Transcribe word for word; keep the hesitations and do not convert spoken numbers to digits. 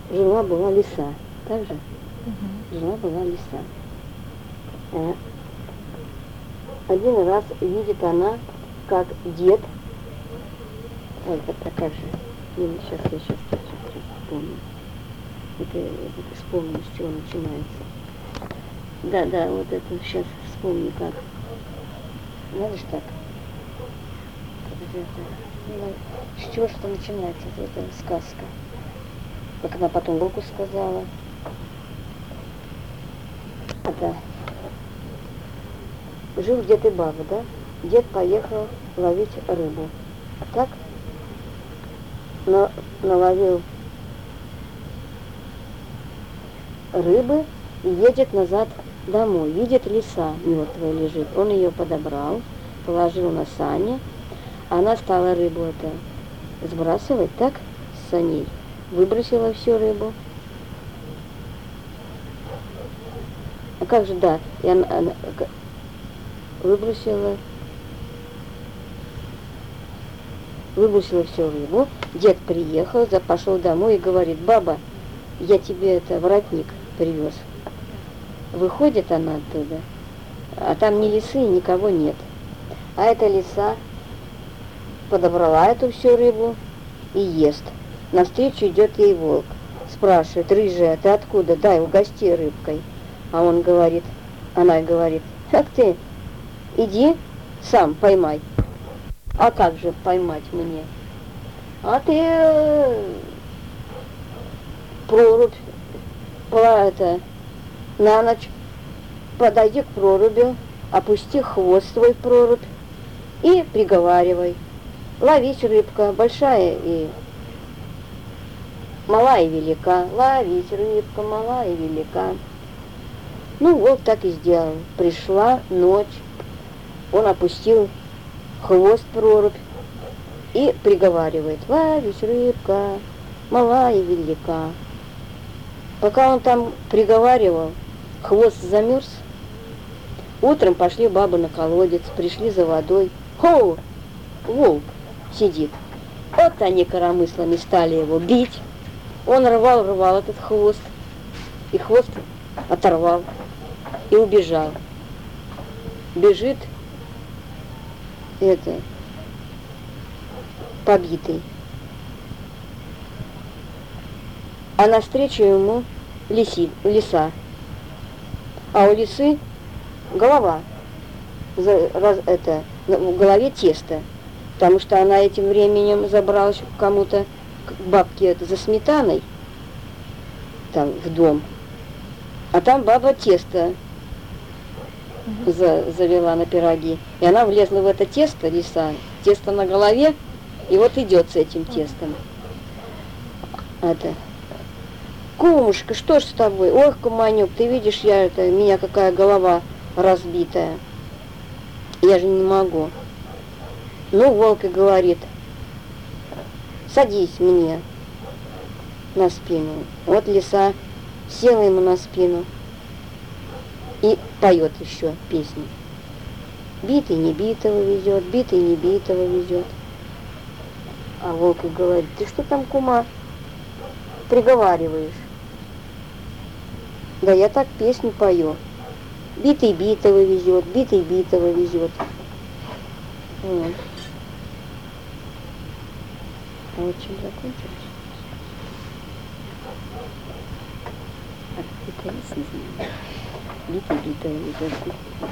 жила-была лиса. Так же? Угу. Жила-была лиса. А один раз видит она, как дед... Ой, как, а как же? Сейчас, я сейчас, сейчас, сейчас вспомню. Это, это вспомню, с чего начинается. Да, да, вот это сейчас вспомню как. Надо же так. Это, ну, с чего что начинается, это, это сказка. Как она потом волку сказала. Это... Жил дед и баба, да? Дед поехал ловить рыбу. Так? Но наловил рыбы и едет назад домой. Видит, лиса мертвая лежит. Он ее подобрал, положил на сани. Она стала рыбу это сбрасывать, так, с саней. Выбросила всю рыбу. А как же, да, и она, она выбросила, выбросила всю рыбу. Дед приехал, пошел домой и говорит: баба, я тебе это воротник привез. Выходит она оттуда, а там ни лисы, никого нет. А эта лиса подобрала эту всю рыбу и ест. Навстречу идет ей волк. Спрашивает: рыжая, ты откуда? Дай, угости рыбкой. А он говорит, она говорит: как ты? Иди сам поймай. А как же поймать мне? А ты э, прорубь, это, на ночь подойди к проруби, опусти хвост свой в прорубь и приговаривай: ловись, рыбка, большая и мала и велика, ловись, рыбка, мала и велика. Ну, волк так и сделал. Пришла ночь, он опустил хвост в прорубь и приговаривает: ловись, рыбка, мала и велика. Пока он там приговаривал, хвост замерз. Утром пошли бабы на колодец, пришли за водой. Хоу, волк сидит. Вот они коромыслами стали его бить. Он рвал, рвал этот хвост, и хвост оторвал и убежал. Бежит это побитый. А навстречу ему лиси, лиса. А у лисы голова, за, раз, это, в голове тесто, потому что она этим временем забралась к кому-то, к бабке это, за сметаной, там в дом, а там баба тесто за, завела на пироги, и она влезла в это тесто, лиса, тесто на голове, и вот идет с этим тестом. Это... Кумушка, что ж с тобой? Ох, куманюк, ты видишь, я это, у меня какая голова разбитая. Я же не могу. Ну, волк и говорит: садись мне на спину. Вот лиса села ему на спину и поет еще песню. Битый не битого везет, битый не битого везет. А волк и говорит: ты что там, кума, приговариваешь? Да я так песню пою. Битый битого везет, битый битого везет. Вот. А вот чем закончилось? А, это я не знаю. Битый битого везет.